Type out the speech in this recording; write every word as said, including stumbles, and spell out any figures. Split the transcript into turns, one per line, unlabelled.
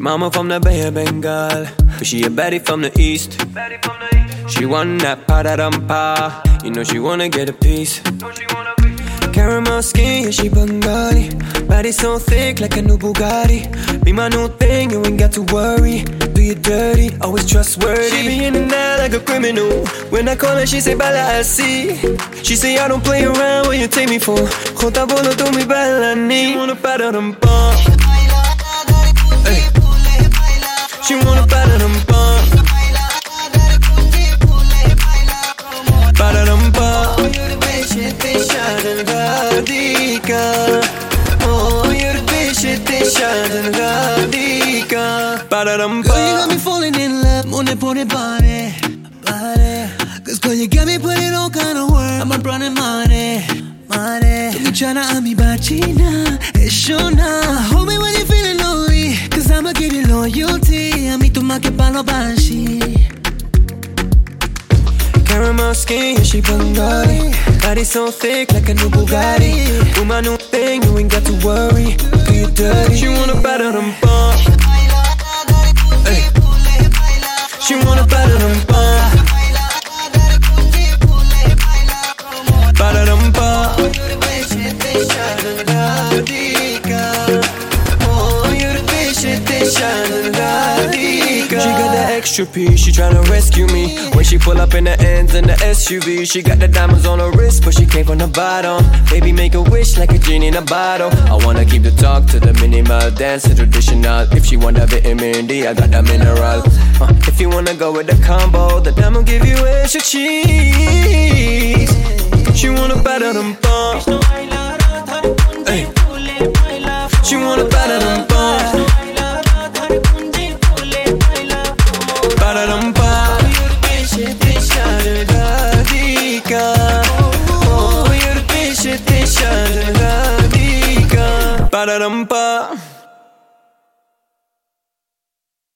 mama from the Bay of Bengal, but she a baddie from the east. She want that pa-da-dum-pa, you know she wanna get a piece. Caramel skin, yeah, she Bengali. Body so thick like a new Bugatti. Be my new thing, you ain't got to worry. Do you dirty, always trustworthy. She be in and out like a criminal. When I call her, she say, Bala, I see. She say, I don't play around, what you take me for? Jota bolo tu mi bala ni. She wanna pa-da-dum-pa. Hey. She wanna pa-da-dum-pa. Pa-da-dum-pa. Oh, you're the bitch that they shot in Radhika. Ba-da-dum-ba.
Girl, you got me falling in love, money put it body, body. Cause girl, you got me putting all kind of work. I'm a running money, money. You tryna add me by China, it's sure now. Hold me when you're feeling lonely, cause I'ma give you loyalty. A mí tú más que palo banshee.
Caramel skin, yeah, she Bengali. Body so thick like a new Bugatti. Do my new thing, you ain't got to worry. Do you dirty? She wanna pa-da-dum-pa. Hey. She wanna pa-da-dum-pa. Pa-da-dum-pa. Oh, you're the bitch that they shine in Radhika. She got that extra piece, she tryna rescue me. When she pull up in the ends in the S U V, she got the diamonds on her wrist, but she came from the bottom. Baby, make a wish like a genie in a bottle. I wanna keep the talk to the minimal, dance to traditional. If she want a vitamin D, I got the mineral. uh, If you wanna go with the combo, then I'ma give you extra cheese. She wanna pa-da-dum-pa. Hey. She wanna pa-da-dum-pa. Pa-da-dum-pa. Oh, you're the bitch that they shot in Radhika. Pa-da-dum-pa.